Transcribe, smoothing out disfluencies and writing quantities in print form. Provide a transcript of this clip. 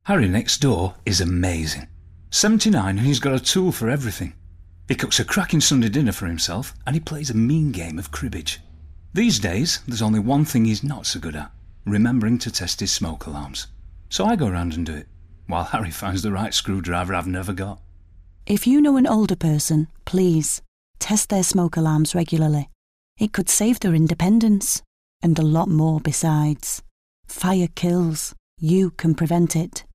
Harry next door is amazing. 79 and he's got a tool for everything. He cooks a cracking Sunday dinner for himself and he plays a mean game of cribbage. These days, there's only one thing he's not so good at, remembering to test his smoke alarms. So I go round and do it, while Harry finds the right screwdriver I've never got. If you know an older person, please, test their smoke alarms regularly. It could save their independence, and a lot more besides. Fire kills. You can prevent it.